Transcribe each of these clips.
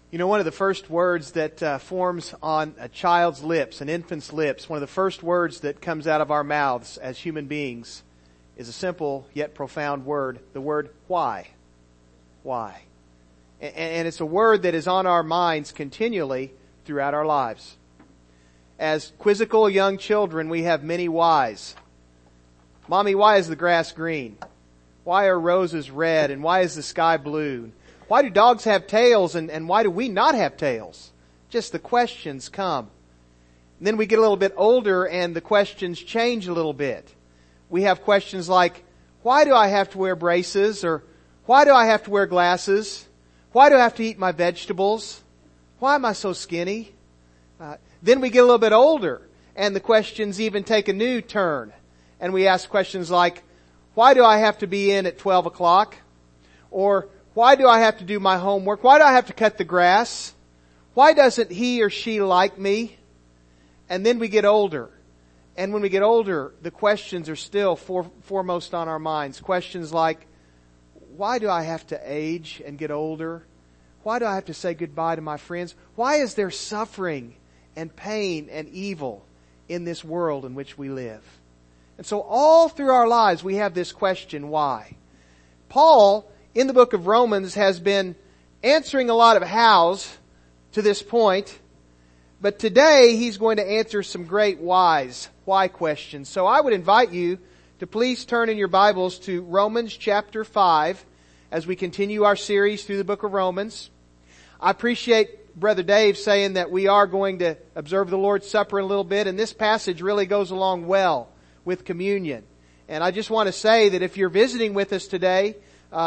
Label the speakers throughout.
Speaker 1: You know, one of the first words that forms on a child's lips, an infant's lips, one of the first words that comes out of our mouths as human beings is a simple yet profound word, the word why. Why? And it's a word that is on our minds continually throughout our lives. As quizzical young children, we have many whys. Mommy, why is the grass green? Why are roses red? And why is the sky blue? Why do dogs have tails and why do we not have tails? Just the questions come. And then we get a little bit older and the questions change a little bit. We have questions like, why do I have to wear braces? Or why do I have to wear glasses? Why do I have to eat my vegetables? Why am I so skinny? Then we get a little bit older and the questions even take a new turn. And we ask questions like, why do I have to be in at 12 o'clock? Or why do I have to do my homework? Why do I have to cut the grass? Why doesn't he or she like me? And then we get older. And when we get older, the questions are still foremost on our minds. Questions like, why do I have to age and get older? Why do I have to say goodbye to my friends? Why is there suffering and pain and evil in this world in which we live? And so all through our lives we have this question, why? Paul, in the book of Romans, has been answering a lot of hows to this point. But today he's going to answer some great whys, why questions. So I would invite you to please turn in your Bibles to Romans chapter 5 as we continue our series through the book of Romans. I appreciate Brother Dave saying that we are going to observe the Lord's Supper in a little bit, and this passage really goes along well with communion. And I just want to say that if you're visiting with us today,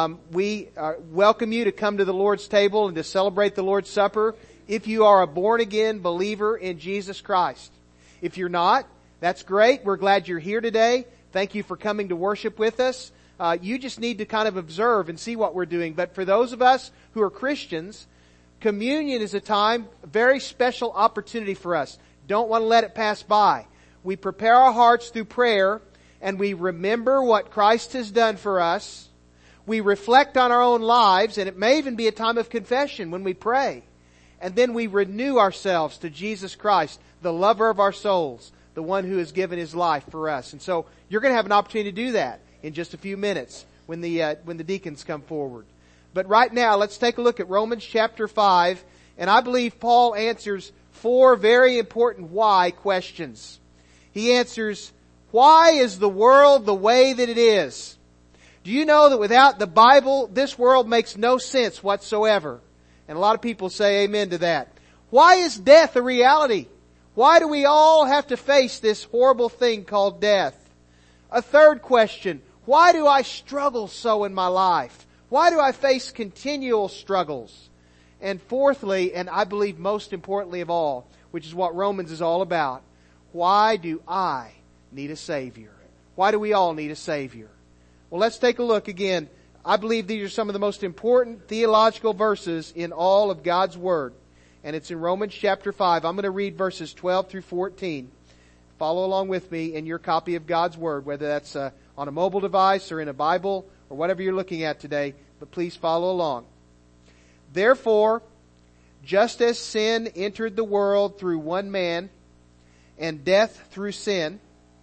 Speaker 1: we welcome you to come to the Lord's table and to celebrate the Lord's Supper if you are a born-again believer in Jesus Christ. If you're not, that's great. We're glad you're here today. Thank you for coming to worship with us. You just need to kind of observe and see what we're doing. But for those of us who are Christians, communion is a very special opportunity for us. Don't want to let it pass by. We prepare our hearts through prayer and we remember what Christ has done for us. We reflect on our own lives, and it may even be a time of confession when we pray. And then we renew ourselves to Jesus Christ, the lover of our souls, the one who has given His life for us. And so you're going to have an opportunity to do that in just a few minutes when the deacons come forward. But right now, let's take a look at Romans chapter 5. And I believe Paul answers 4 very important why questions. He answers, why is the world the way that it is? Do you know that without the Bible, this world makes no sense whatsoever? And a lot of people say amen to that. Why is death a reality? Why do we all have to face this horrible thing called death? A third question, why do I struggle so in my life? Why do I face continual struggles? And fourthly, and I believe most importantly of all, which is what Romans is all about, why do I need a Savior? Why do we all need a Savior? Well, let's take a look again. I believe these are some of the most important theological verses in all of God's Word. And it's in Romans chapter 5. I'm going to read verses 12 through 14. Follow along with me in your copy of God's Word, whether that's on a mobile device or in a Bible or whatever you're looking at today. But please follow along. Therefore, just as sin entered the world through one man, and death through sin,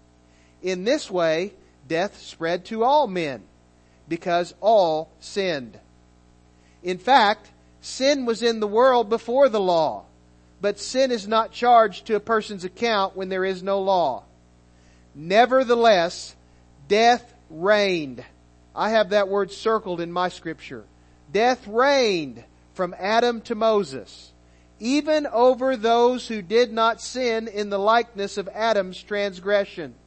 Speaker 1: in this way death spread to all men, because all sinned. In fact, sin was in the world before the law, but sin is not charged to a person's account when there is no law. Nevertheless, death reigned. I have that word circled in my scripture. Death reigned from Adam to Moses, even over those who did not sin in the likeness of Adam's transgression.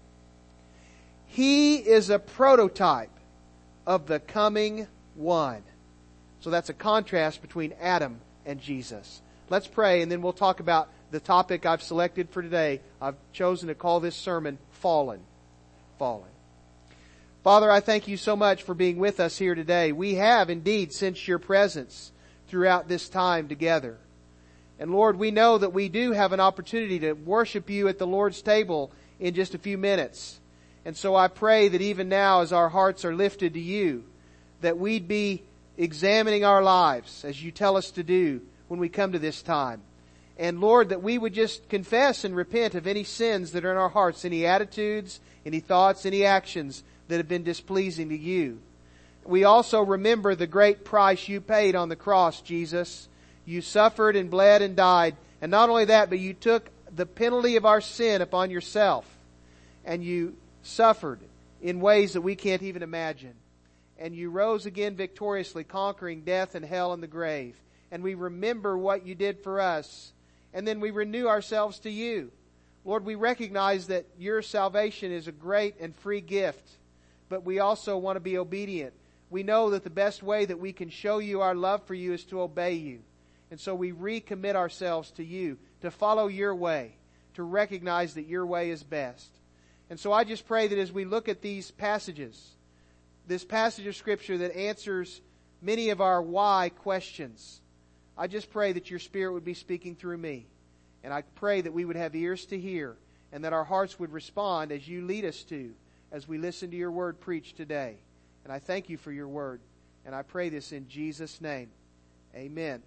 Speaker 1: He is a prototype of the coming one. So that's a contrast between Adam and Jesus. Let's pray, and then we'll talk about the topic I've selected for today. I've chosen to call this sermon Fallen. Fallen. Father, I thank you so much for being with us here today. We have indeed sensed your presence throughout this time together. And Lord, we know that we do have an opportunity to worship you at the Lord's table in just a few minutes. And so I pray that even now, as our hearts are lifted to you, that we'd be examining our lives as you tell us to do, when we come to this time. And Lord, that we would just confess and repent of any sins that are in our hearts, any attitudes, any thoughts, any actions that have been displeasing to you. We also remember the great price you paid on the cross, Jesus. You suffered and bled and died. And not only that, but you took the penalty of our sin upon yourself. And you suffered in ways that we can't even imagine. And you rose again victoriously, conquering death and hell and the grave. And we remember what you did for us. And then we renew ourselves to you. Lord, we recognize that your salvation is a great and free gift. But we also want to be obedient. We know that the best way that we can show you our love for you is to obey you. And so we recommit ourselves to you, to follow your way, to recognize that your way is best. And so I just pray that as we look at these passages, this passage of Scripture that answers many of our why questions, I just pray that your Spirit would be speaking through me. And I pray that we would have ears to hear and that our hearts would respond as you lead us to as we listen to your word preached today. And I thank you for your word. And I pray this in Jesus' name. Amen.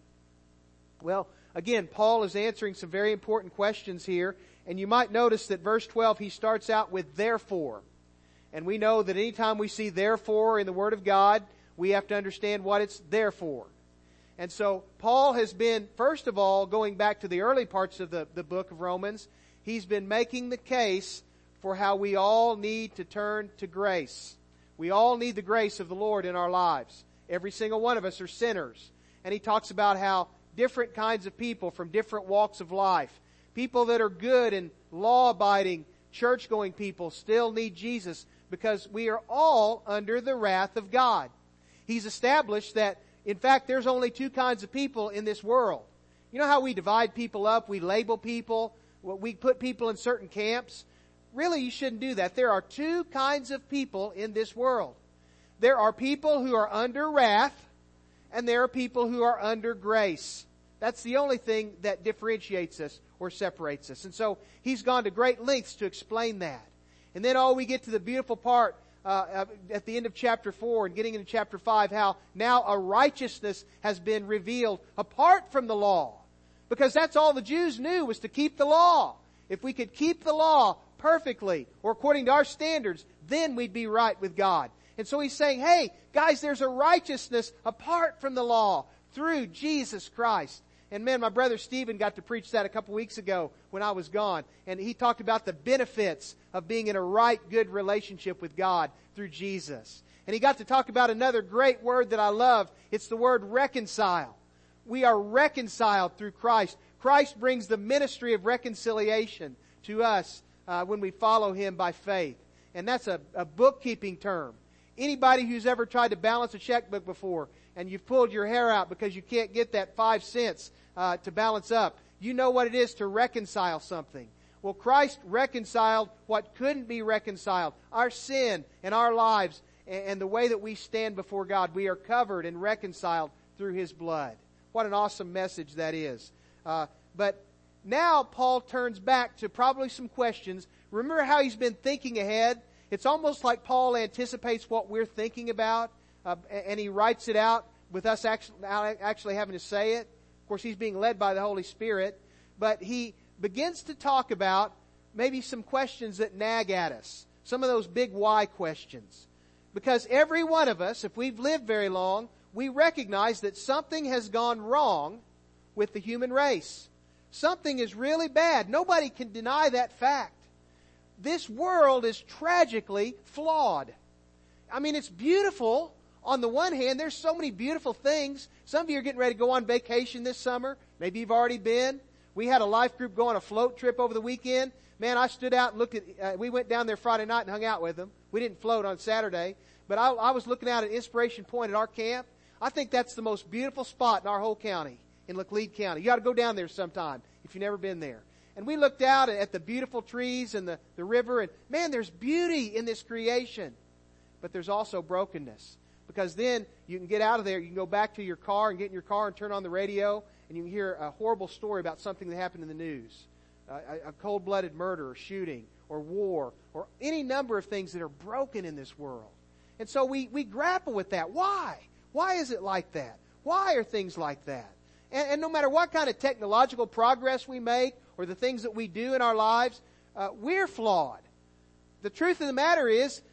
Speaker 1: Well, again, Paul is answering some very important questions here. And you might notice that verse 12, he starts out with therefore. And we know that anytime we see therefore in the Word of God, we have to understand what it's there for. And so Paul has been, first of all, going back to the early parts of the book of Romans, he's been making the case for how we all need to turn to grace. We all need the grace of the Lord in our lives. Every single one of us are sinners. And he talks about how different kinds of people from different walks of life, people that are good and law-abiding, church-going people still need Jesus because we are all under the wrath of God. He's established that, in fact, there's only two kinds of people in this world. You know how we divide people up, we label people, we put people in certain camps? Really, you shouldn't do that. There are two kinds of people in this world. There are people who are under wrath, and there are people who are under grace. That's the only thing that differentiates us or separates us. And so he's gone to great lengths to explain that. And then we get to the beautiful part at the end of chapter 4 and getting into chapter 5, how now a righteousness has been revealed apart from the law. Because that's all the Jews knew, was to keep the law. If we could keep the law perfectly, or according to our standards, then we'd be right with God. And so he's saying, hey, guys, there's a righteousness apart from the law through Jesus Christ. And man, my brother Stephen got to preach that a couple weeks ago when I was gone. And he talked about the benefits of being in a right, good relationship with God through Jesus. And he got to talk about another great word that I love. It's the word reconcile. We are reconciled through Christ. Christ brings the ministry of reconciliation to us when we follow Him by faith. And that's a bookkeeping term. Anybody who's ever tried to balance a checkbook before and you've pulled your hair out because you can't get that 5 cents to balance up, you know what it is to reconcile something. Well, Christ reconciled what couldn't be reconciled. Our sin and our lives and the way that we stand before God. We are covered and reconciled through His blood. What an awesome message that is. But now Paul turns back to probably some questions. Remember how he's been thinking ahead? It's almost like Paul anticipates what we're thinking about, and he writes it out with us actually having to say it. Of course, he's being led by the Holy Spirit. But he begins to talk about maybe some questions that nag at us. Some of those big why questions. Because every one of us, if we've lived very long, we recognize that something has gone wrong with the human race. Something is really bad. Nobody can deny that fact. This world is tragically flawed. I mean, it's beautiful. On the one hand, there's so many beautiful things. Some of you are getting ready to go on vacation this summer. Maybe you've already been. We had a life group go on a float trip over the weekend. Man, I stood out and looked at, we went down there Friday night and hung out with them. We didn't float on Saturday. But I was looking out at Inspiration Point at our camp. I think that's the most beautiful spot in our whole county, in Laclede County. You ought to go down there sometime if you've never been there. And we looked out at the beautiful trees and the river, and man, there's beauty in this creation. But there's also brokenness. Because then you can get out of there, you can go back to your car and get in your car and turn on the radio, and you can hear a horrible story about something that happened in the news. A cold-blooded murder or shooting or war or any number of things that are broken in this world. And so we grapple with that. Why? Why is it like that? Why are things like that? And no matter what kind of technological progress we make or the things that we do in our lives, we're flawed. The truth of the matter is,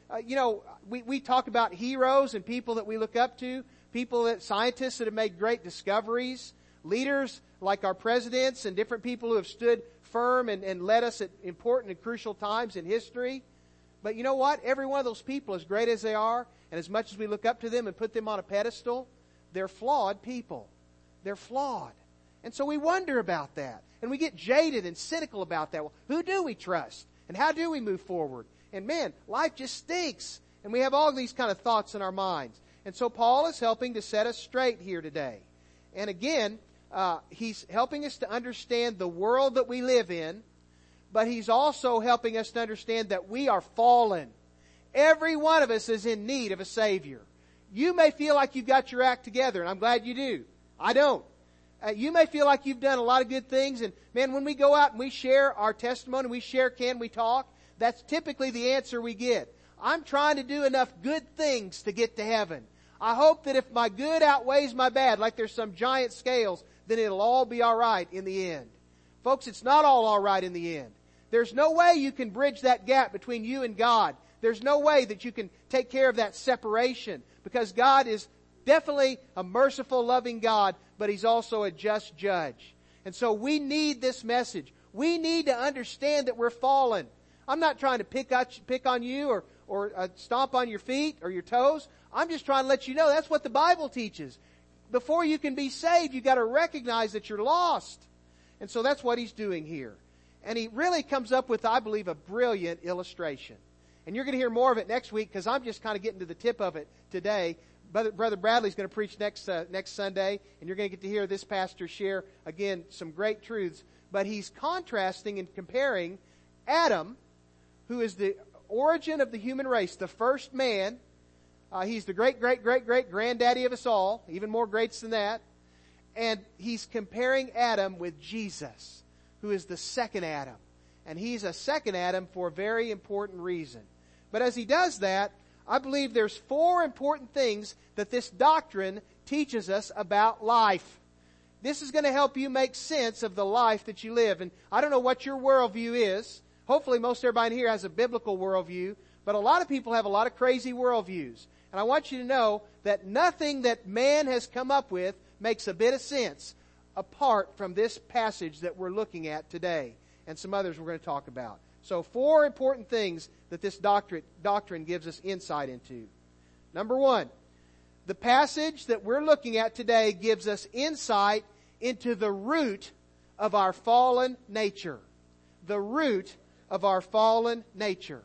Speaker 1: we talk about heroes and people that we look up to, scientists that have made great discoveries, leaders like our presidents and different people who have stood firm and led us at important and crucial times in history. But you know what? Every one of those people, as great as they are, and as much as we look up to them and put them on a pedestal, they're flawed people. They're flawed. And so we wonder about that. And we get jaded and cynical about that. Well, who do we trust? And how do we move forward? And man, life just stinks. And we have all these kind of thoughts in our minds. And so Paul is helping to set us straight here today. And again, he's helping us to understand the world that we live in, but he's also helping us to understand that we are fallen. Every one of us is in need of a Savior. You may feel like you've got your act together, and I'm glad you do. I don't. You may feel like you've done a lot of good things, and man, when we go out and we share our testimony, we share Can We Talk, that's typically the answer we get. I'm trying to do enough good things to get to heaven. I hope that if my good outweighs my bad, like there's some giant scales, then it'll all be alright in the end. Folks, it's not all alright in the end. There's no way you can bridge that gap between you and God. There's no way that you can take care of that separation, because God is definitely a merciful, loving God, but He's also a just judge. And so we need this message. We need to understand that we're fallen. I'm not trying to pick on you or stomp on your feet or your toes. I'm just trying to let you know that's what the Bible teaches. Before you can be saved, you've got to recognize that you're lost. And so that's what he's doing here. And he really comes up with, I believe, a brilliant illustration. And you're going to hear more of it next week, because I'm just kind of getting to the tip of it today. Brother Bradley's going to preach next Sunday, and you're going to get to hear this pastor share, again, some great truths. But he's contrasting and comparing Adam, who is the origin of the human race, the first man. He's the great-great-great-great-granddaddy of us all, even more greats than that. And he's comparing Adam with Jesus, who is the second Adam. And he's a second Adam for a very important reason. But as he does that, I believe there's 4 important things that this doctrine teaches us about life. This is going to help you make sense of the life that you live. And I don't know what your worldview is. Hopefully most everybody here has a biblical worldview. But a lot of people have a lot of crazy worldviews. And I want you to know that nothing that man has come up with makes a bit of sense apart from this passage that we're looking at today, and some others we're going to talk about. So 4 important things that this doctrine gives us insight into. Number 1, the passage that we're looking at today gives us insight into the root of our fallen nature. The root of our fallen nature.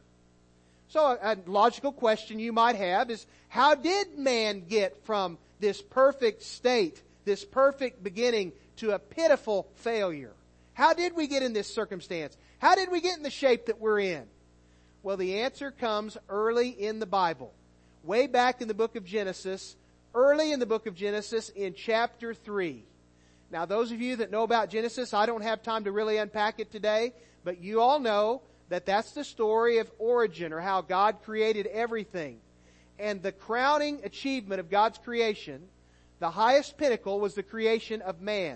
Speaker 1: So a logical question you might have is, how did man get from this perfect state, this perfect beginning, to a pitiful failure? How did we get in this circumstance? How did we get in the shape that we're in? Well, the answer comes early in the Bible. Way back in the book of Genesis, early in the book of Genesis in chapter 3. Now, those of you that know about Genesis, I don't have time to really unpack it today, but you all know that that's the story of origin, or how God created everything. And the crowning achievement of God's creation, the highest pinnacle, was the creation of man.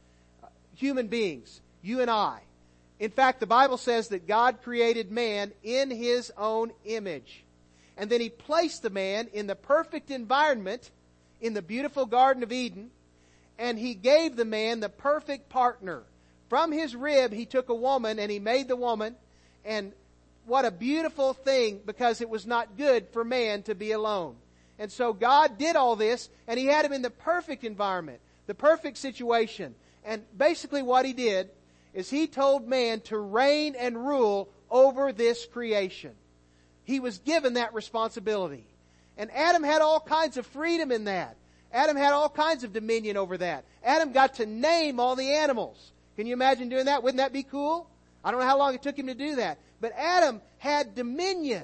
Speaker 1: Human beings, you and I. In fact, the Bible says that God created man in His own image. And then He placed the man in the perfect environment, in the beautiful Garden of Eden, and He gave the man the perfect partner. From his rib, He took a woman, and He made the woman. And what a beautiful thing, because it was not good for man to be alone. And so God did all this, and He had him in the perfect environment, the perfect situation. And basically what He did is He told man to reign and rule over this creation. He was given that responsibility. And Adam had all kinds of freedom in that. Adam had all kinds of dominion over that. Adam got to name all the animals. Can you imagine doing that? Wouldn't that be cool? I don't know how long it took him to do that. But Adam had dominion.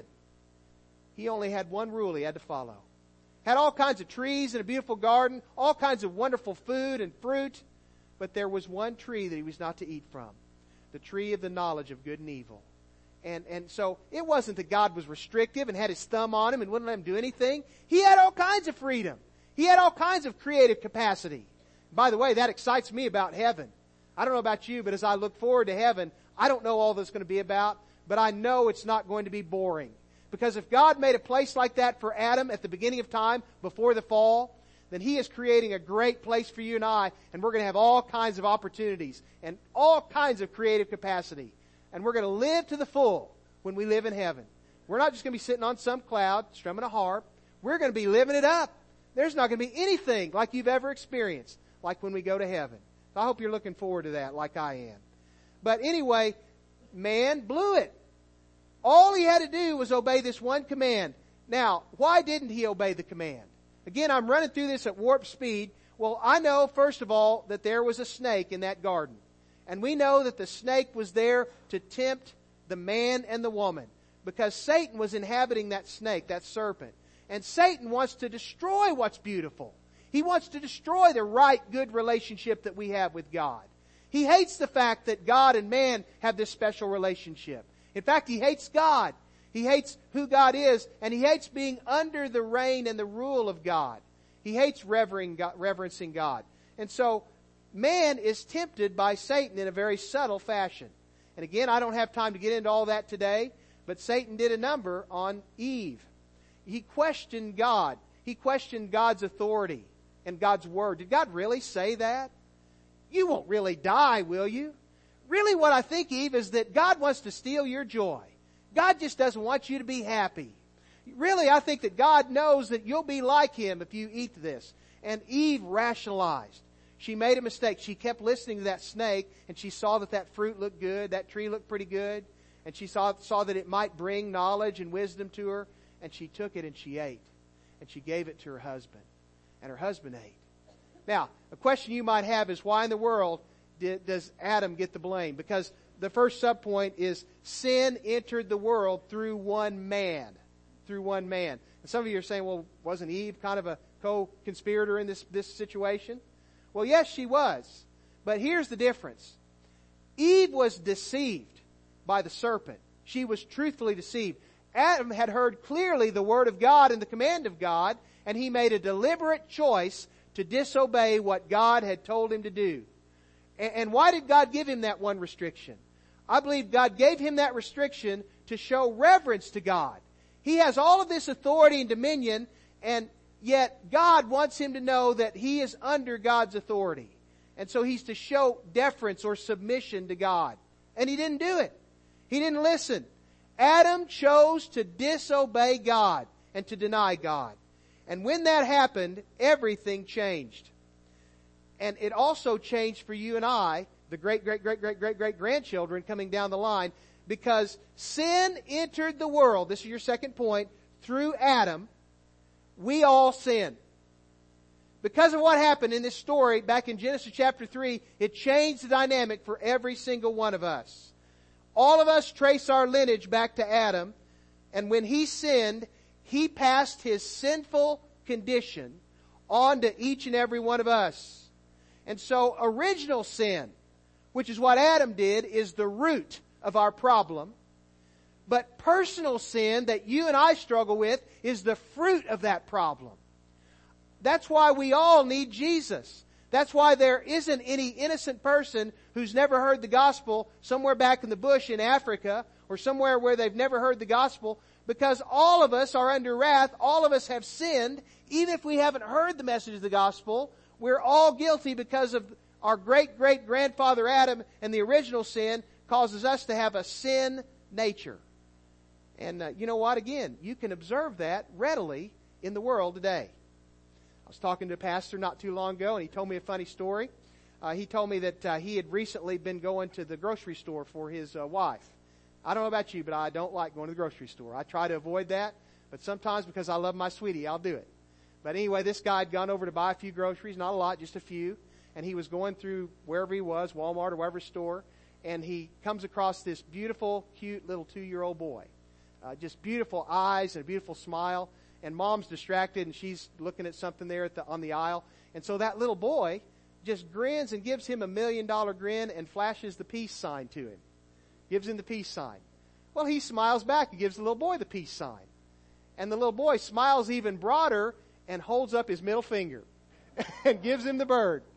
Speaker 1: He only had one rule he had to follow. Had all kinds of trees and a beautiful garden, all kinds of wonderful food and fruit. But there was one tree that he was not to eat from. The tree of the knowledge of good and evil. And so it wasn't that God was restrictive and had His thumb on him and wouldn't let him do anything. He had all kinds of freedom. He had all kinds of creative capacity. By the way, that excites me about heaven. I don't know about you, but as I look forward to heaven, I don't know all that's going to be about, but I know it's not going to be boring. Because if God made a place like that for Adam at the beginning of time, before the fall, then He is creating a great place for you and I, and we're going to have all kinds of opportunities and all kinds of creative capacity. And we're going to live to the full when we live in heaven. We're not just going to be sitting on some cloud, strumming a harp. We're going to be living it up. There's not going to be anything like you've ever experienced, like when we go to heaven. So I hope you're looking forward to that like I am. But anyway, man blew it. All he had to do was obey this one command. Now, why didn't he obey the command? Again, I'm running through this at warp speed. Well, I know, first of all, that there was a snake in that garden. And we know that the snake was there to tempt the man and the woman. Because Satan was inhabiting that snake, that serpent. And Satan wants to destroy what's beautiful. He wants to destroy the right, good relationship that we have with God. He hates the fact that God and man have this special relationship. In fact, he hates God. He hates who God is, and he hates being under the reign and the rule of God. He hates reverencing God. And so, man is tempted by Satan in a very subtle fashion. And again, I don't have time to get into all that today, but Satan did a number on Eve. He questioned God. He questioned God's authority and God's word. Did God really say that? You won't really die, will you? Really what I think, Eve, is that God wants to steal your joy. God just doesn't want you to be happy. Really, I think that God knows that you'll be like Him if you eat this. And Eve rationalized. She made a mistake. She kept listening to that snake, and she saw that that fruit looked good, that tree looked pretty good, and she saw that it might bring knowledge and wisdom to her, and she took it and she ate. And she gave it to her husband. And her husband ate. Now, a question you might have is, why in the world does Adam get the blame? Because the first subpoint is sin entered the world through one man. Through one man. And some of you are saying, well, wasn't Eve kind of a co-conspirator in this situation? Well, yes, she was. But here's the difference. Eve was deceived by the serpent. She was truthfully deceived. Adam had heard clearly the word of God and the command of God, and he made a deliberate choice to disobey what God had told him to do. And why did God give him that one restriction? I believe God gave him that restriction to show reverence to God. He has all of this authority and dominion, and yet God wants him to know that he is under God's authority. And so he's to show deference or submission to God. And he didn't do it. He didn't listen. Adam chose to disobey God and to deny God. And when that happened, everything changed. And it also changed for you and I, the great-great-great-great-great-great-grandchildren coming down the line, because sin entered the world. This is your second point. Through Adam, we all sinned. Because of what happened in this story back in Genesis chapter 3, it changed the dynamic for every single one of us. All of us trace our lineage back to Adam, and when he sinned, he passed his sinful condition on to each and every one of us. And so original sin, which is what Adam did, is the root of our problem. But personal sin that you and I struggle with is the fruit of that problem. That's why we all need Jesus. That's why there isn't any innocent person who's never heard the gospel somewhere back in the bush in Africa or somewhere where they've never heard the gospel, because all of us are under wrath. All of us have sinned. Even if we haven't heard the message of the gospel, we're all guilty because of our great-great-grandfather Adam, and the original sin causes us to have a sin nature. And you know what? Again, you can observe that readily in the world today. I was talking to a pastor not too long ago, and he told me a funny story. He told me that he had recently been going to the grocery store for his wife. I don't know about you, but I don't like going to the grocery store. I try to avoid that, but sometimes because I love my sweetie, I'll do it. But anyway, this guy had gone over to buy a few groceries, not a lot, just a few, and he was going through wherever he was, Walmart or whatever store, and he comes across this beautiful, cute little 2-year-old boy. Just beautiful eyes and a beautiful smile. And mom's distracted, and she's looking at something there on the aisle. And so that little boy just grins and gives him $1 million grin and flashes the peace sign to him. Gives him the peace sign. Well, he smiles back and gives the little boy the peace sign. And the little boy smiles even broader and holds up his middle finger and gives him the bird.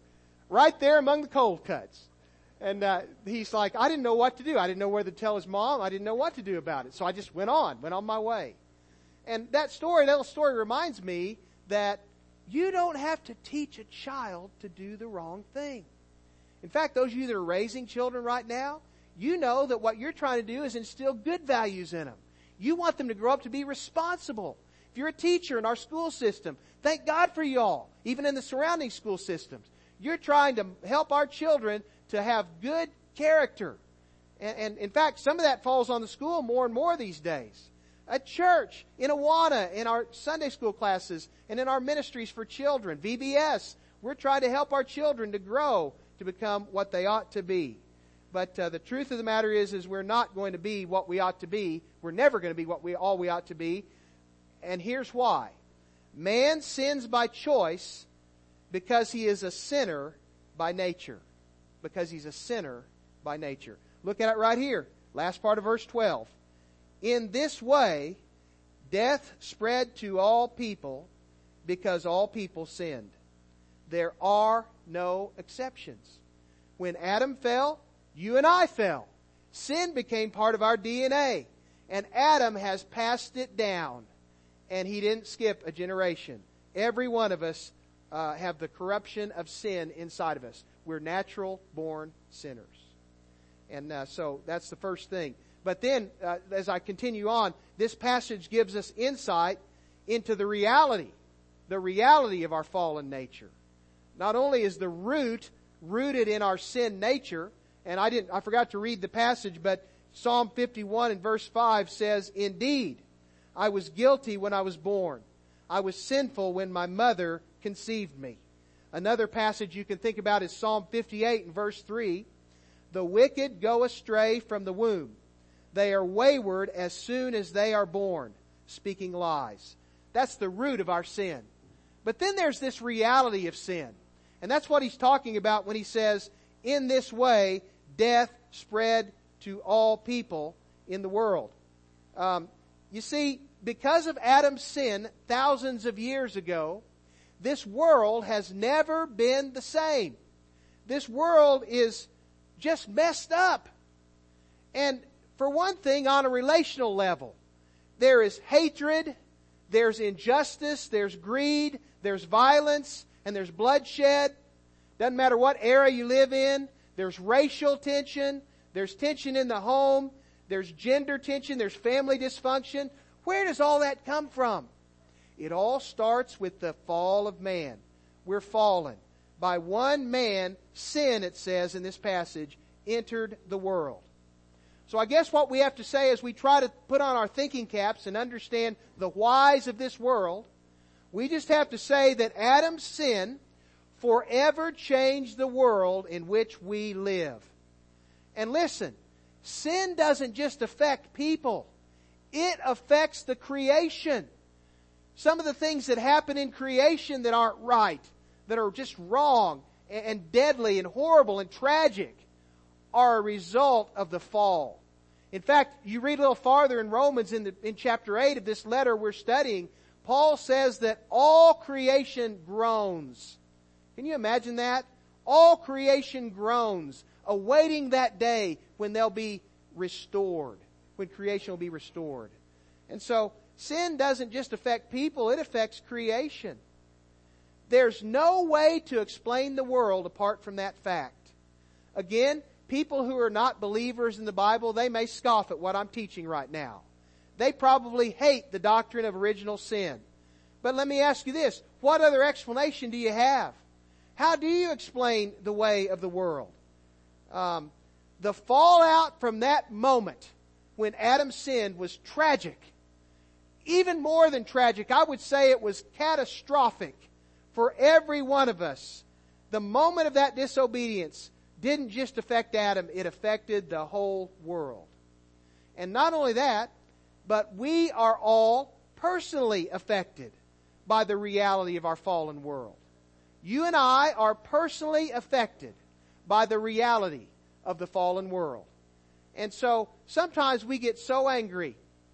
Speaker 1: right there among the cold cuts. And he's like, I didn't know what to do. I didn't know whether to tell his mom. I didn't know what to do about it. So I just went on my way. And that little story reminds me that you don't have to teach a child to do the wrong thing. In fact, those of you that are raising children right now, you know that what you're trying to do is instill good values in them. You want them to grow up to be responsible. If you're a teacher in our school system, thank God for y'all, even in the surrounding school systems. You're trying to help our children to have good character. And in fact, some of that falls on the school more and more these days. At church, in Awana, in our Sunday school classes, and in our ministries for children, VBS, we're trying to help our children to grow to become what they ought to be. But the truth of the matter is we're not going to be what we ought to be. We're never going to be all we ought to be. And here's why. Man sins by choice because he is a sinner by nature. Because he's a sinner by nature. Look at it right here. Last part of verse 12. In this way, death spread to all people because all people sinned. There are no exceptions. When Adam fell, you and I fell. Sin became part of our DNA. And Adam has passed it down. And he didn't skip a generation. Every one of us have the corruption of sin inside of us. We're natural born sinners. And so that's the first thing. But then, as I continue on, this passage gives us insight into the reality of our fallen nature. Not only is the root rooted in our sin nature, and I forgot to read the passage, but Psalm 51 and verse 5 says, Indeed, I was guilty when I was born. I was sinful when my mother conceived me. Another passage you can think about is Psalm 58 and verse 3. The wicked go astray from the womb. They are wayward as soon as they are born, speaking lies. That's the root of our sin. But then there's this reality of sin. And that's what he's talking about when he says, in this way, death spread to all people in the world. You see, because of Adam's sin thousands of years ago, this world has never been the same. This world is just messed up. And for one thing, on a relational level, there is hatred, there's injustice, there's greed, there's violence, and there's bloodshed. Doesn't matter what era you live in. There's racial tension, there's tension in the home, there's gender tension, there's family dysfunction. Where does all that come from? It all starts with the fall of man. We're fallen. By one man, sin, it says in this passage, entered the world. So I guess what we have to say as we try to put on our thinking caps and understand the whys of this world, we just have to say that Adam's sin forever changed the world in which we live. And listen, sin doesn't just affect people. It affects the creation. Some of the things that happen in creation that aren't right, that are just wrong and deadly and horrible and tragic, are a result of the fall. In fact, you read a little farther in Romans in chapter 8 of this letter we're studying, Paul says that all creation groans. Can you imagine that? All creation groans, awaiting that day when they'll be restored, when creation will be restored. And so, sin doesn't just affect people, it affects creation. There's no way to explain the world apart from that fact. Again, people who are not believers in the Bible, they may scoff at what I'm teaching right now. They probably hate the doctrine of original sin. But let me ask you this, what other explanation do you have? How do you explain the way of the world? The fallout from that moment when Adam sinned was tragic. Even more than tragic, I would say it was catastrophic for every one of us. The moment of that disobedience didn't just affect Adam, it affected the whole world. And not only that, but we are all personally affected by the reality of our fallen world. You and I are personally affected by the reality of the fallen world. And so sometimes we get so angry.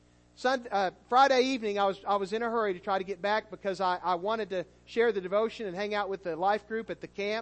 Speaker 1: Friday evening, I was in a hurry to try to get back because I wanted to share the devotion and hang out with the life group at the camp.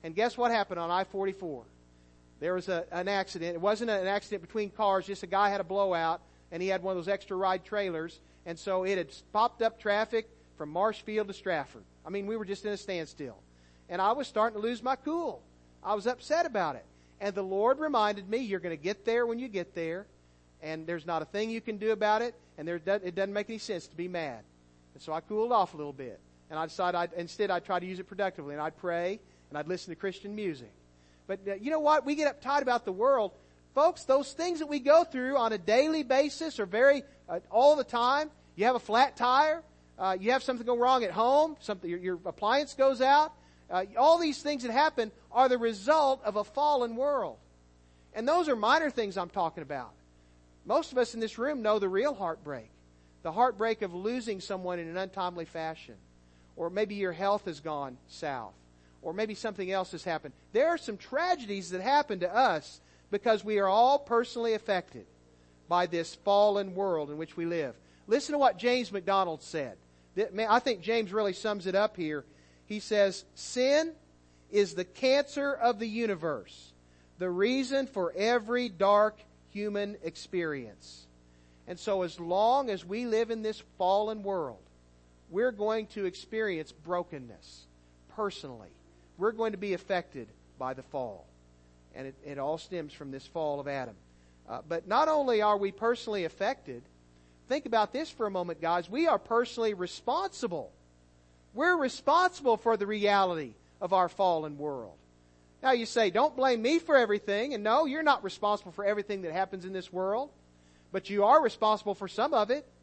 Speaker 1: And guess what happened on I-44? There was an accident. It wasn't an accident between cars, just a guy had a blowout, and he had one of those extra ride trailers, and so it had popped up traffic from Marshfield to Stratford. I mean, we were just in a standstill. And I was starting to lose my cool. I was upset about it. And the Lord reminded me, you're going to get there when you get there, and there's not a thing you can do about it, and it doesn't make any sense to be mad. And so I cooled off a little bit. And I decided I'd try to use it productively, and I'd pray, and I'd listen to Christian music. But you know what? We get uptight about the world. Folks, those things that we go through on a daily basis or all the time, you have a flat tire, you have something go wrong at home, your appliance goes out, all these things that happen are the result of a fallen world. And those are minor things I'm talking about. Most of us in this room know the real heartbreak. The heartbreak of losing someone in an untimely fashion. Or maybe your health has gone south. Or maybe something else has happened. There are some tragedies that happen to us because we are all personally affected by this fallen world in which we live. Listen to what James MacDonald said. I think James really sums it up here. He says, sin is the cancer of the universe, the reason for every dark human experience. And so as long as we live in this fallen world, we're going to experience brokenness personally. We're going to be affected by the fall. And it all stems from this fall of Adam. But not only are we personally affected, think about this for a moment, guys. We are personally responsible. We're responsible for the reality of our fallen world. Now you say, don't blame me for everything. And no, you're not responsible for everything that happens in this world. But you are responsible for some of it.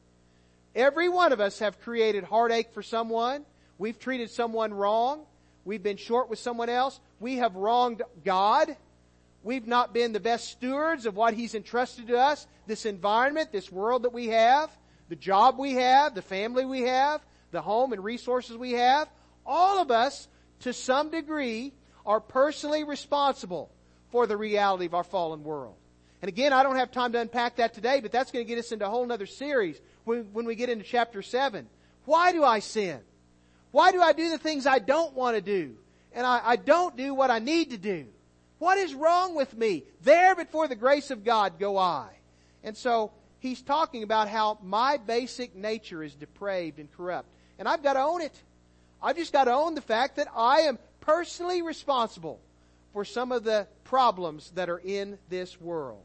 Speaker 1: Every one of us have created heartache for someone. We've treated someone wrong. We've been short with someone else. We have wronged God. We've not been the best stewards of what He's entrusted to us. This environment, this world that we have, the job we have, the family we have, the home and resources we have. All of us, to some degree, are personally responsible for the reality of our fallen world. And again, I don't have time to unpack that today, but that's going to get us into a whole other series when we get into chapter 7. Why do I sin? Why do I do the things I don't want to do? And I don't do what I need to do. What is wrong with me? There before the grace of God go I. And so he's talking about how my basic nature is depraved and corrupt. And I've got to own it. I've just got to own the fact that I am personally responsible for some of the problems that are in this world.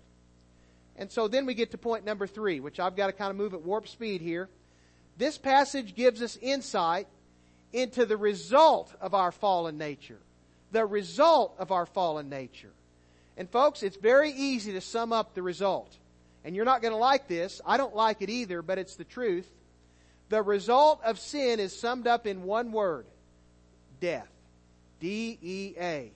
Speaker 1: And so then we get to point number 3, which I've got to kind of move at warp speed here. This passage gives us insight into the result of our fallen nature. The result of our fallen nature. And folks, it's very easy to sum up the result. And you're not going to like this. I don't like it either, but it's the truth. The result of sin is summed up in one word. Death. D-E-A-T-H.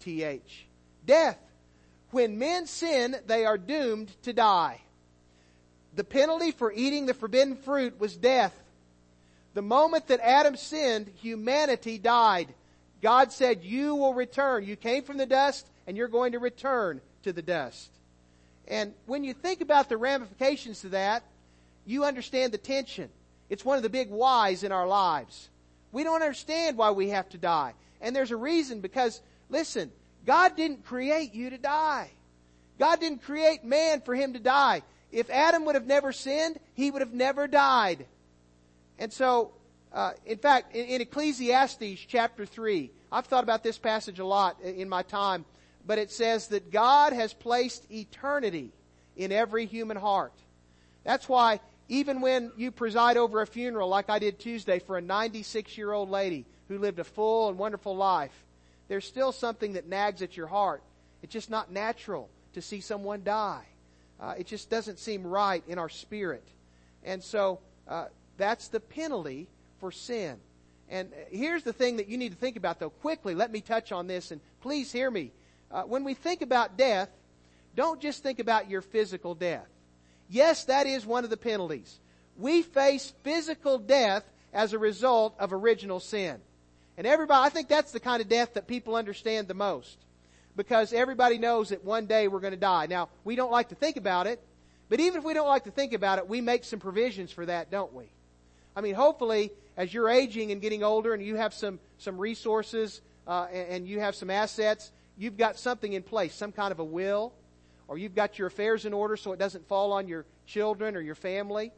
Speaker 1: Death. When men sin, they are doomed to die. The penalty for eating the forbidden fruit was death. The moment that Adam sinned, humanity died. God said, you will return. You came from the dust, and you're going to return to the dust. And when you think about the ramifications to that, you understand the tension. It's one of the big whys in our lives. We don't understand why we have to die. And there's a reason, because, listen, God didn't create you to die. God didn't create man for him to die. If Adam would have never sinned, he would have never died. And so, in fact, in Ecclesiastes chapter 3, I've thought about this passage a lot in my time, but it says that God has placed eternity in every human heart. That's why even when you preside over a funeral like I did Tuesday for a 96-year-old lady who lived a full and wonderful life, there's still something that nags at your heart. It's just not natural to see someone die. It just doesn't seem right in our spirit. And so that's the penalty for sin. And here's the thing that you need to think about, though. Quickly, let me touch on this, and please hear me. When we think about death, don't just think about your physical death. Yes, that is one of the penalties. We face physical death as a result of original sin. And everybody, I think that's the kind of death that people understand the most. Because everybody knows that one day we're going to die. Now, we don't like to think about it, but even if we don't like to think about it, we make some provisions for that, don't we? I mean, hopefully, as you're aging and getting older and you have some resources and you have some assets, you've got something in place, some kind of a will, or you've got your affairs in order so it doesn't fall on your children or your family.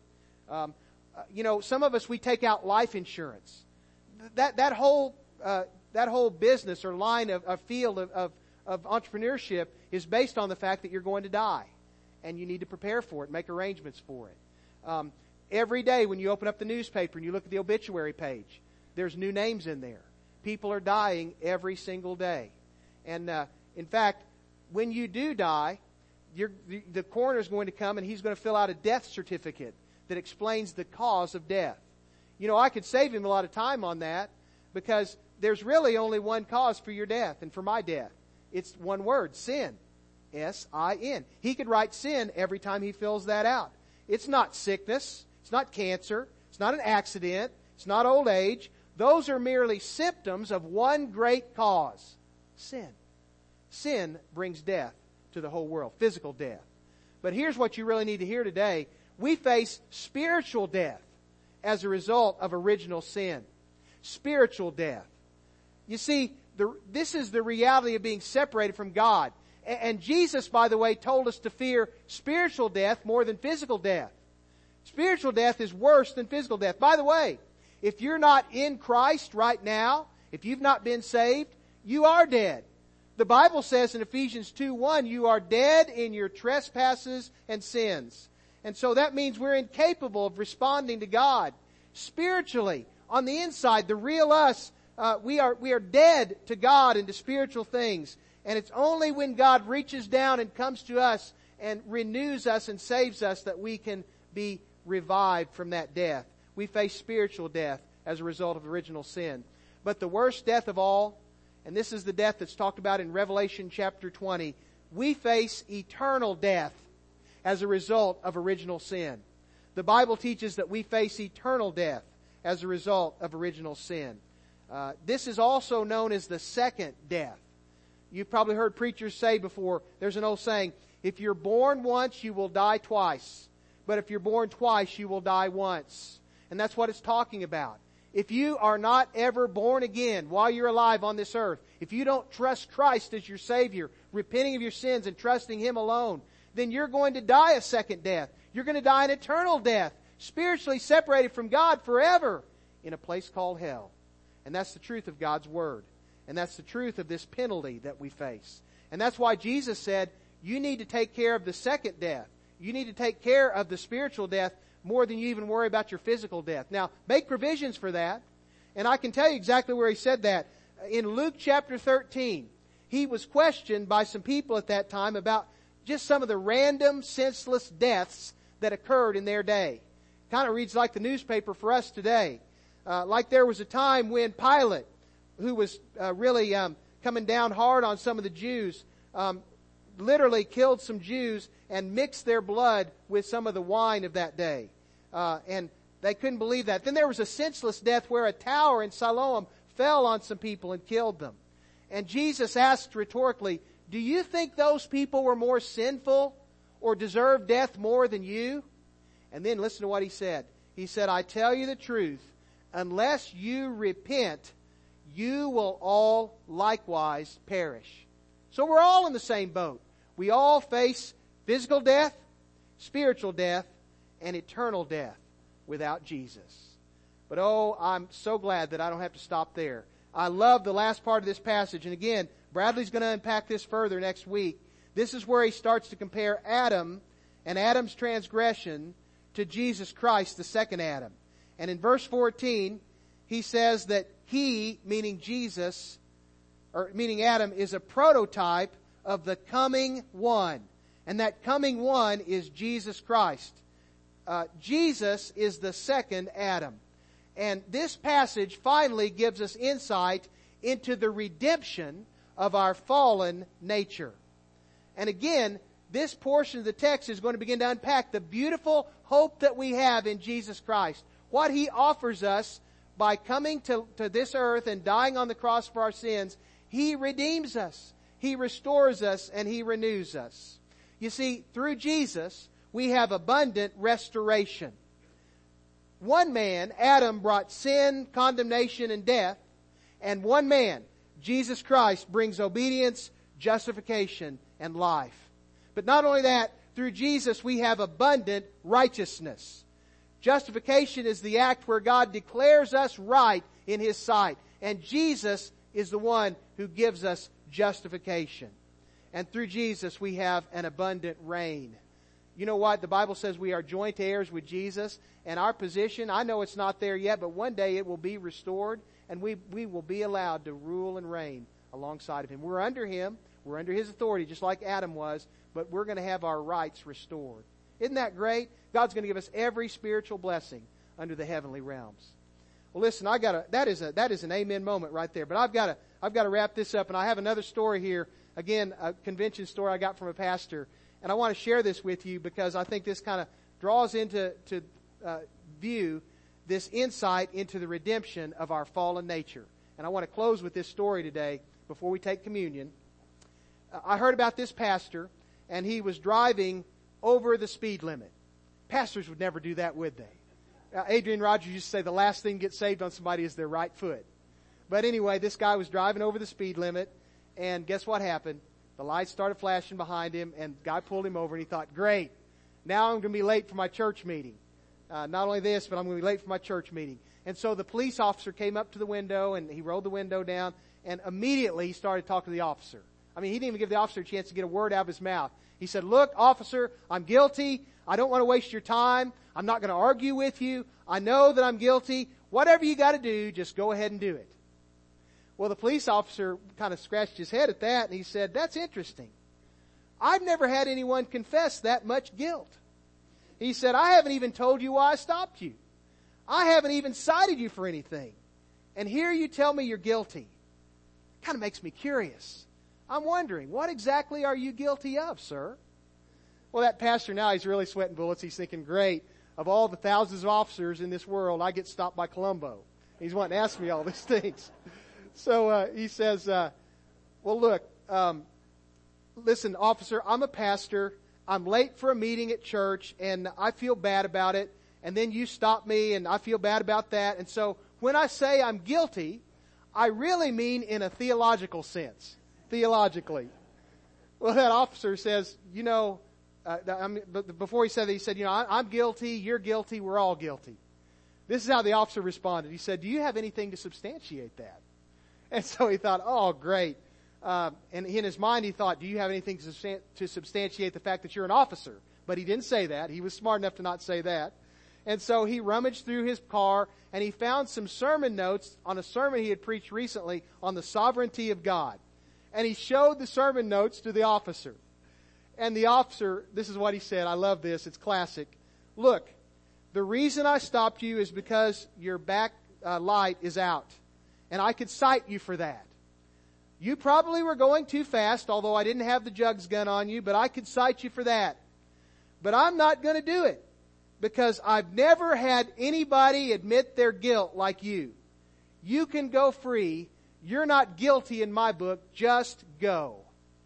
Speaker 1: Some of us, we take out life insurance. That whole business or line of field of entrepreneurship is based on the fact that you're going to die, and you need to prepare for it, make arrangements for it. Every day when you open up the newspaper and you look at the obituary page, there's new names in there. People are dying every single day. And in fact, when you do die, the coroner is going to come and he's going to fill out a death certificate that explains the cause of death. I could save him a lot of time on that, because there's really only one cause for your death and for my death. It's one word, sin. S-I-N. He could write sin every time he fills that out. It's not sickness. It's not cancer. It's not an accident. It's not old age. Those are merely symptoms of one great cause. Sin. Sin brings death to the whole world. Physical death. But here's what you really need to hear today. We face spiritual death as a result of original sin. Spiritual death. You see, this is the reality of being separated from God. And Jesus, by the way, told us to fear spiritual death more than physical death. Spiritual death is worse than physical death. By the way, if you're not in Christ right now, if you've not been saved, you are dead. The Bible says in Ephesians 2:1, you are dead in your trespasses and sins. And so that means we're incapable of responding to God. Spiritually, on the inside, the real us, we are dead to God and to spiritual things. And it's only when God reaches down and comes to us and renews us and saves us that we can be revived from that death. We face spiritual death as a result of original sin. But the worst death of all, and this is the death that's talked about in Revelation chapter 20, we face eternal death as a result of original sin. The Bible teaches that we face eternal death as a result of original sin. This is also known as the second death. You've probably heard preachers say before, there's an old saying, if you're born once, you will die twice. But if you're born twice, you will die once. And that's what it's talking about. If you are not ever born again while you're alive on this earth, if you don't trust Christ as your Savior, repenting of your sins and trusting Him alone, then you're going to die a second death. You're going to die an eternal death, spiritually separated from God forever in a place called hell. And that's the truth of God's Word. And that's the truth of this penalty that we face. And that's why Jesus said, you need to take care of the second death. You need to take care of the spiritual death more than you even worry about your physical death. Now, make provisions for that. And I can tell you exactly where He said that. In Luke chapter 13, He was questioned by some people at that time about just some of the random, senseless deaths that occurred in their day. Kind of reads like the newspaper for us today. Like there was a time when Pilate, who was really coming down hard on some of the Jews, literally killed some Jews and mixed their blood with some of the wine of that day. And they couldn't believe that. Then there was a senseless death where a tower in Siloam fell on some people and killed them. And Jesus asked rhetorically, do you think those people were more sinful or deserved death more than you? And then listen to what He said. He said, I tell you the truth, unless you repent, you will all likewise perish. So we're all in the same boat. We all face physical death, spiritual death, and eternal death without Jesus. But oh, I'm so glad that I don't have to stop there. I love the last part of this passage. And again, Bradley's going to unpack this further next week. This is where he starts to compare Adam and Adam's transgression to Jesus Christ, the second Adam. And in verse 14, he says that he, meaning Jesus, or meaning Adam, is a prototype of the coming one. And that coming one is Jesus Christ. Jesus is the second Adam. And this passage finally gives us insight into the redemption of our fallen nature. And again, this portion of the text is going to begin to unpack the beautiful hope that we have in Jesus Christ. What He offers us by coming to this earth and dying on the cross for our sins. He redeems us. He restores us and He renews us. You see, through Jesus, we have abundant restoration. One man, Adam, brought sin, condemnation, and death. And one man, Jesus Christ brings obedience, justification, and life. But not only that, through Jesus we have abundant righteousness. Justification is the act where God declares us right in His sight. And Jesus is the one who gives us justification. And through Jesus we have an abundant reign. You know what? The Bible says we are joint heirs with Jesus. And our position, I know it's not there yet, but one day it will be restored. And we will be allowed to rule and reign alongside of Him. We're under Him. We're under His authority, just like Adam was. But we're going to have our rights restored. Isn't that great? God's going to give us every spiritual blessing under the heavenly realms. Well, listen, that is an amen moment right there. But I've got to wrap this up, and I have another story here. Again, a convention story I got from a pastor, and I want to share this with you because I think this kind of draws into view this insight into the redemption of our fallen nature. And I want to close with this story today before we take communion. I heard about this pastor, and he was driving over the speed limit. Pastors would never do that, would they? Adrian Rogers used to say the last thing to get saved on somebody is their right foot. But anyway, this guy was driving over the speed limit, and guess what happened? The lights started flashing behind him, and the guy pulled him over, and he thought, great, now I'm going to be late for my church meeting. Not only this, but I'm going to be late for my church meeting. And so the police officer came up to the window, and he rolled the window down, and immediately he started talking to the officer. I mean, he didn't even give the officer a chance to get a word out of his mouth. He said, look, officer, I'm guilty. I don't want to waste your time. I'm not going to argue with you. I know that I'm guilty. Whatever you got to do, just go ahead and do it. Well, the police officer kind of scratched his head at that, and he said, that's interesting. I've never had anyone confess that much guilt. He said, I haven't even told you why I stopped you. I haven't even cited you for anything. And here you tell me you're guilty. It kind of makes me curious. I'm wondering, what exactly are you guilty of, sir? Well, that pastor now, he's really sweating bullets. He's thinking, great, of all the thousands of officers in this world, I get stopped by Columbo. He's wanting to ask me all these things. So he says, well, look, listen, officer, I'm a pastor. I'm late for a meeting at church, and I feel bad about it. And then you stop me, and I feel bad about that. And so when I say I'm guilty, I really mean in a theological sense. Theologically. Well, that officer says, you know, but before he said that, he said, you know, I'm guilty, you're guilty, we're all guilty. This is how the officer responded. He said, do you have anything to substantiate that? And so he thought, oh, great. And in his mind, he thought, do you have anything to substantiate the fact that you're an officer? But he didn't say that. He was smart enough to not say that. And so he rummaged through his car, and he found some sermon notes on a sermon he had preached recently on the sovereignty of God. And he showed the sermon notes to the officer. And the officer, this is what he said. I love this. It's classic. Look, the reason I stopped you is because your back light is out. And I could cite you for that. You probably were going too fast, although I didn't have the jugs gun on you, but I could cite you for that. But I'm not going to do it because I've never had anybody admit their guilt like you. You can go free. You're not guilty in my book. Just go.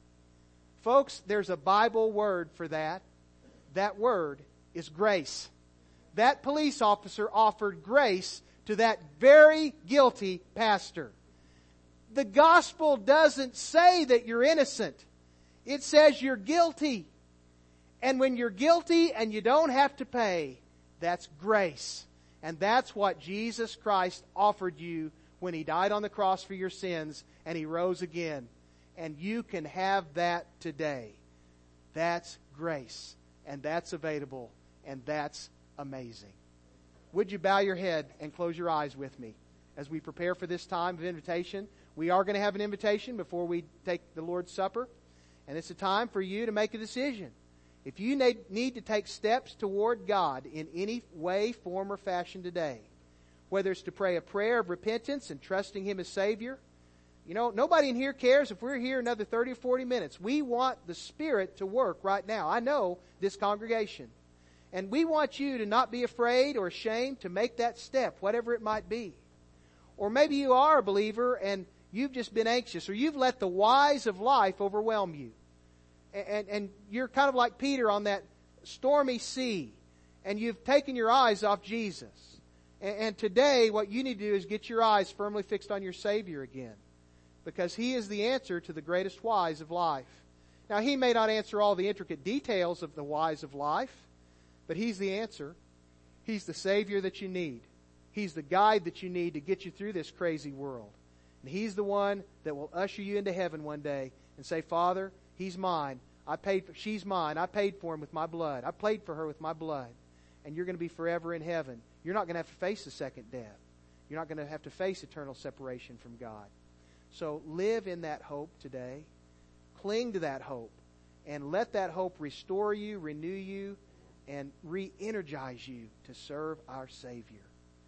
Speaker 1: Folks, there's a Bible word for that. That word is grace. That police officer offered grace to that very guilty pastor. The gospel doesn't say that you're innocent. It says you're guilty. And when you're guilty and you don't have to pay, that's grace. And that's what Jesus Christ offered you when He died on the cross for your sins and He rose again. And you can have that today. That's grace. And that's available. And that's amazing. Would you bow your head and close your eyes with me as we prepare for this time of invitation? We are going to have an invitation before we take the Lord's Supper. And it's a time for you to make a decision. If you need to take steps toward God in any way, form, or fashion today, whether it's to pray a prayer of repentance and trusting Him as Savior, you know, nobody in here cares if we're here another 30 or 40 minutes. We want the Spirit to work right now. I know this congregation. And we want you to not be afraid or ashamed to make that step, whatever it might be. Or maybe you are a believer and you've just been anxious, or you've let the whys of life overwhelm you. And you're kind of like Peter on that stormy sea, and you've taken your eyes off Jesus. And today, what you need to do is get your eyes firmly fixed on your Savior again. because He is the answer to the greatest whys of life. Now, He may not answer all the intricate details of the whys of life, but He's the answer. He's the Savior that you need. He's the guide that you need to get you through this crazy world. And He's the one that will usher you into heaven one day and say, Father, He's mine. She's mine. I paid for him with my blood. I paid for her with my blood. And you're going to be forever in heaven. You're not going to have to face the second death. You're not going to have to face eternal separation from God. So live in that hope today. Cling to that hope. And let that hope restore you, renew you, and re-energize you to serve our Savior.